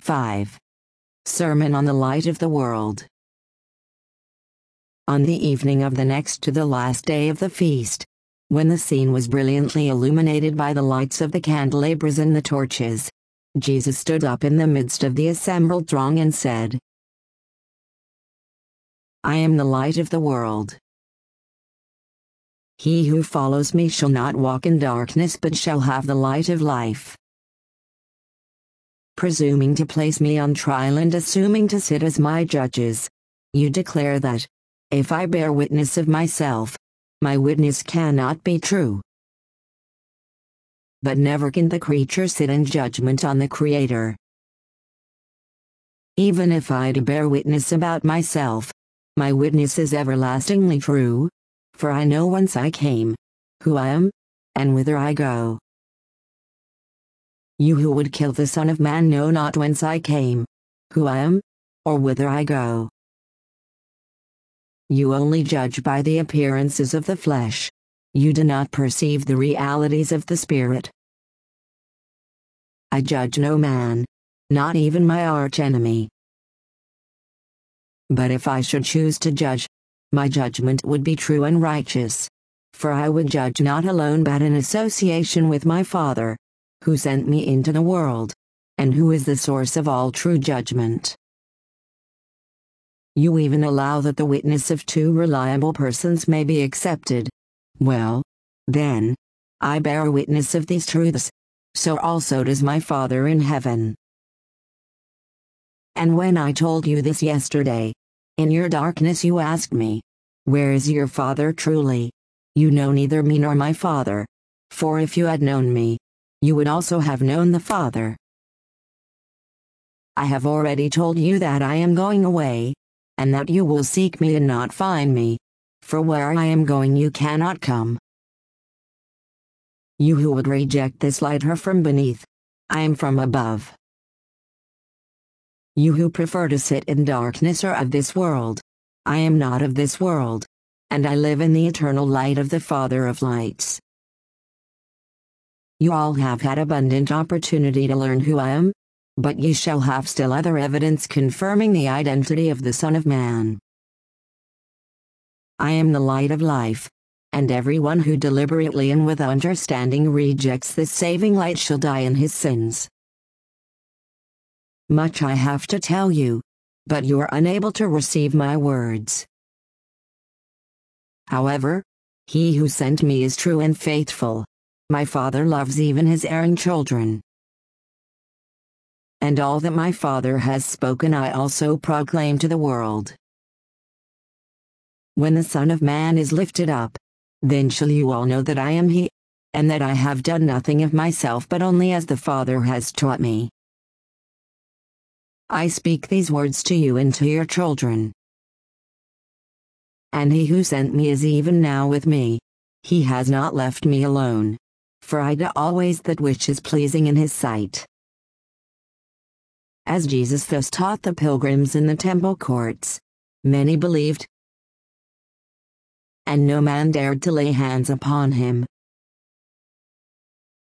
5. Sermon on the Light of the World. On the evening of the next to the last day of the feast, when the scene was brilliantly illuminated by the lights of the candelabras and the torches, Jesus stood up in the midst of the assembled throng and said, "I am the light of the world. He who follows me shall not walk in darkness but shall have the light of life." Presuming to place me on trial and assuming to sit as my judges, you declare that, if I bear witness of myself, my witness cannot be true. But never can the creature sit in judgment on the Creator. Even if I do bear witness about myself, my witness is everlastingly true, for I know whence I came, who I am, and whither I go. You who would kill the Son of Man know not whence I came, who I am, or whither I go. You only judge by the appearances of the flesh. You do not perceive the realities of the Spirit. I judge no man, not even my archenemy. But if I should choose to judge, my judgment would be true and righteous, for I would judge not alone but in association with my Father, who sent me into the world, and who is the source of all true judgment. You even allow that the witness of two reliable persons may be accepted. Well, then, I bear witness of these truths, so also does my Father in heaven. And when I told you this yesterday, in your darkness you asked me, "Where is your Father?" Truly, you know neither me nor my Father, for if you had known me, you would also have known the Father. I have already told you that I am going away, and that you will seek me and not find me, for where I am going you cannot come. You who would reject this light are from beneath, I am from above. You who prefer to sit in darkness are of this world, I am not of this world, and I live in the eternal light of the Father of lights. You all have had abundant opportunity to learn who I am, but ye shall have still other evidence confirming the identity of the Son of Man. I am the light of life, and everyone who deliberately and with understanding rejects this saving light shall die in his sins. Much I have to tell you, but you are unable to receive my words. However, he who sent me is true and faithful. My Father loves even his erring children. And all that my Father has spoken I also proclaim to the world. When the Son of Man is lifted up, then shall you all know that I am he, and that I have done nothing of myself but only as the Father has taught me. I speak these words to you and to your children. And he who sent me is even now with me. He has not left me alone, for I do always that which is pleasing in his sight. As Jesus thus taught the pilgrims in the temple courts, many believed, and no man dared to lay hands upon him.